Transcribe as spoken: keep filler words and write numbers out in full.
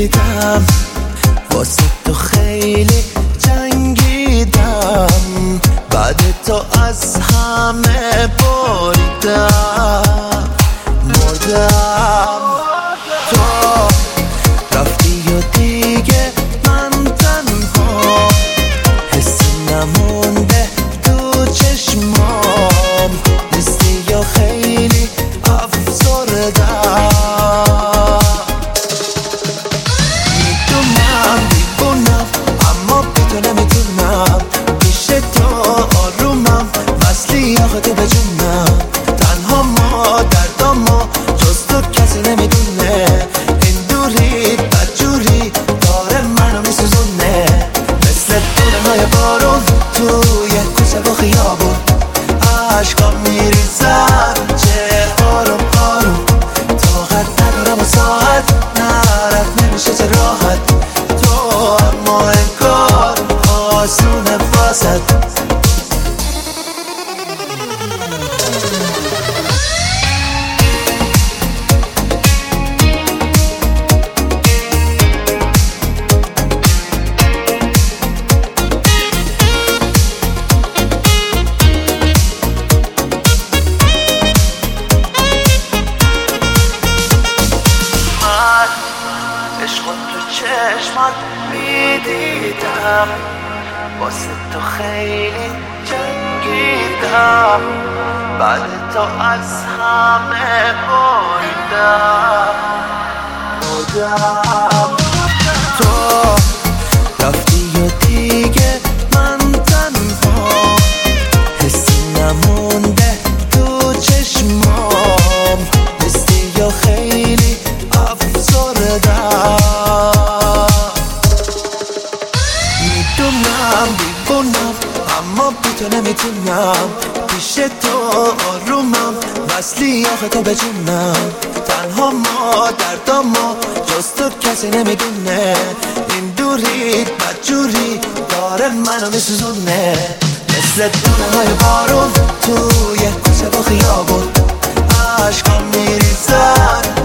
میدیدم، واسه تو خیلی جنگیدم، بعد تو از همه بریدم، مردم. تو رفتی و دیگه من تنها، حسی نمونده تو چشمام، نیستی یا خیلی افسردم. میدونم دیوونم اما بی تو نمیتونم، پیش تو آرومم وصلی آخه تو به جونم. تنها ما دردامو جز تو کسی نمیدونه، این دوری بدجوری داره منو میسوزونه، مثل دونه های بارون توی کوچه و خیابون. عشقام میریزن چه آروم آروم، طاقت ندارم و ساعت نرد نمیشه چه راحت. تو اما انگار آسونه واسد. عشق تو چشمات میدیدم، واسه تو خیلی جنگیدم، بعد تو از همه بریدم، مردم. تو رفتی و دیگه من تنها، حسی نمونده تو چشمام، نیستی یا خیلی افسردم. میدونم دیوونم اما بی تو نمیتونم، پیش تو آرومم وصلی آخه تو به جونم. تنها ما دردامو جز تو کسی نمیدونه، این دوری بدجوری داره منو میسوزونه، مثل دونه های بارون توی کوچه و خیابون. عشقام میریزن